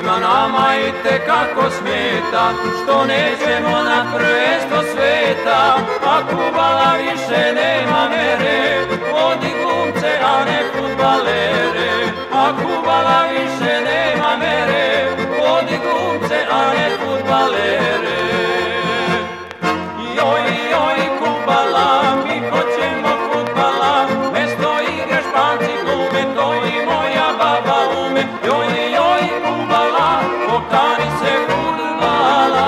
Svima nama i tekako smeta što nećemo na prvenstvo sveta, a Kubala više nema mere, vodi glumce a ne fudbalere. A Kubala više nema mere, vodi glumce a ne fudbalere. Joj, joj, Kubala, mi hoćemo fudbala, mesto igre Španci glume, to i moja baba ume. Joj, joj, Kubala, okani se fudbala.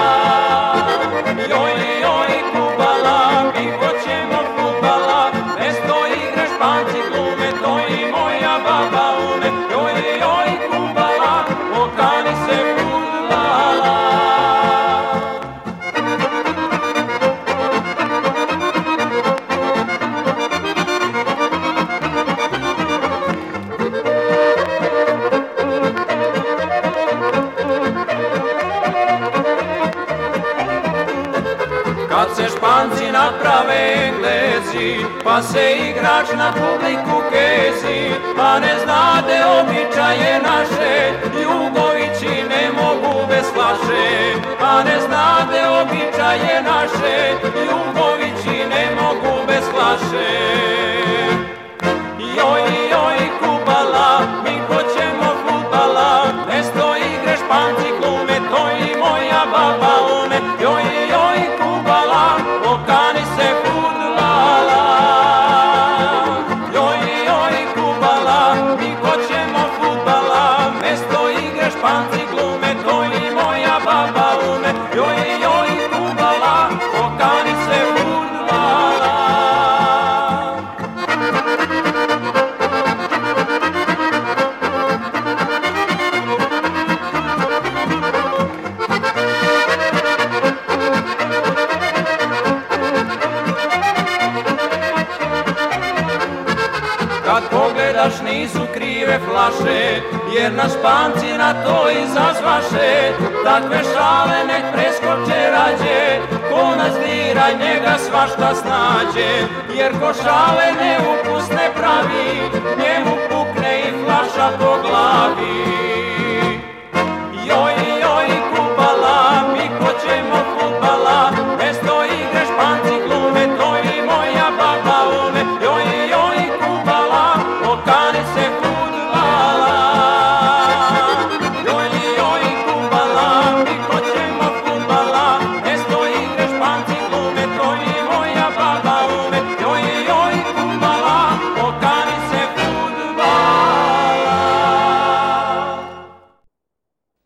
Joj, joj, Kubala, mi hoćemo fudbala, mesto igre Španci glume, to i moja baba ume. Joj, joj, Kubala, okani se fudbala. Kad se Španci naprave Englezi, pa se igrač na publiku kezi, a ne znade običaje naše, Jugovići ne mogu bez flaše. A ne znade običaje naše, Jugovići ne mogu bez flaše. Joj, joj, Kubala, mi hoćemo fudbala, mesto igre Španci glume, to i moja baba ume. Joj, joj, Kubala, okani se fudbala. Joj, joj, Kubala, mi hoćemo fudbala, mesto igre Španci glume, to i moja baba ume. Joj, joj, Kubala, okani se fudbala. Kad pogledaš nisu krive flaše, jer nas Španci na to izazvaše. Takve šale nek preskoče rađe, ko nas dira njega svašta snađe. Jer ko šale neukusne pravi, njemu pukne i flaša po glavi.